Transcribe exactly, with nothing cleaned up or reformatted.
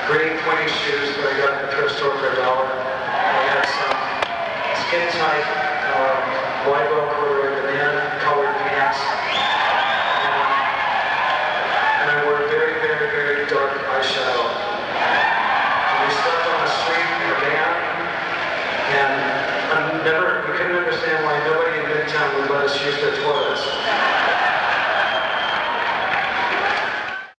green pointy shoes that I got at the thrift store for a dollar. I had some skin tight, um, wide well corduroy banana colored pants. And I wore very, very, very dark eyeshadow. And we slept on the street in a van, and I never, we couldn't understand why nobody in Midtown would let us use their toilets.